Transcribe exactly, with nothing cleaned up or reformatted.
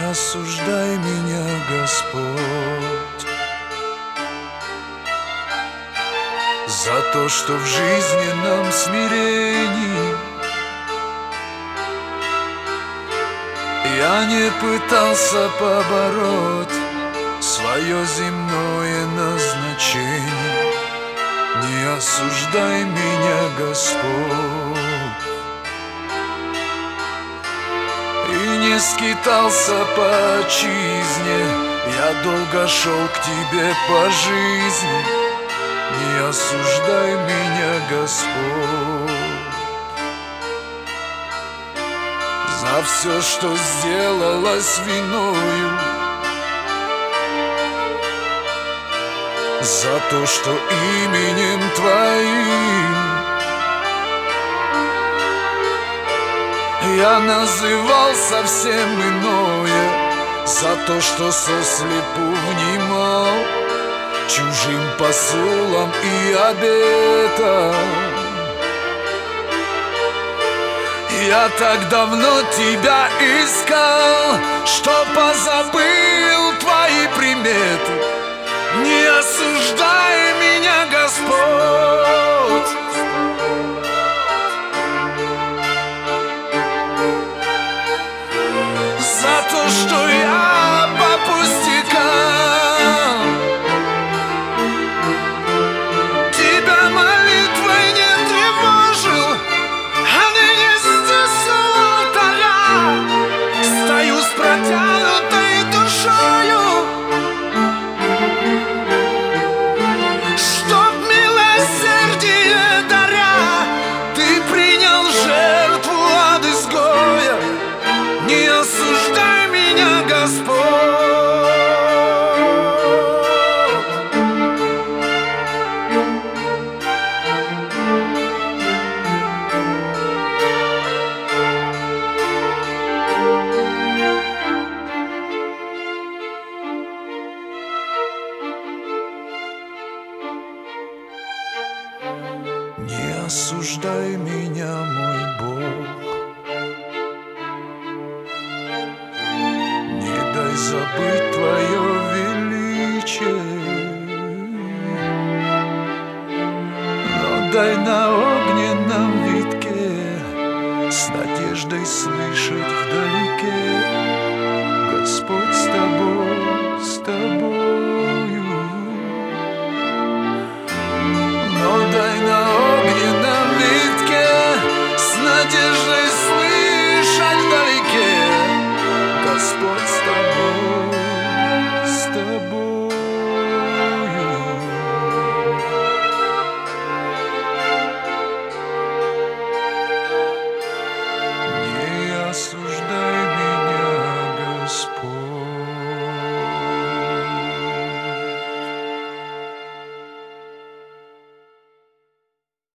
осуждай меня, Господь, за то, что в жизни нам смирений я не пытался побороть свое земное назначение. Не осуждай меня, Господь, и не скитался по отчизне, я долго шел к тебе по жизни. Не осуждай меня, Господь, за все, что сделалось виною, за то, что именем Твоим я называл совсем иное, за то, что сослепу внимал чужим посулам и обетам. Я так давно Тебя искал, что позабыл Твои приметы. Не осуждай меня, Господь, за то, что я по пустякам Тебя молитвой не тревожил, а ныне здесь у алтаря стою с протянутой душою, чтоб милосердие даря Ты принял жертву от изгоя. Не осуждай меня, Господь, не осуждай меня, мой Бог, не дай забыть Твое величие, но дай на огненном витке с надеждой слышать вдалеке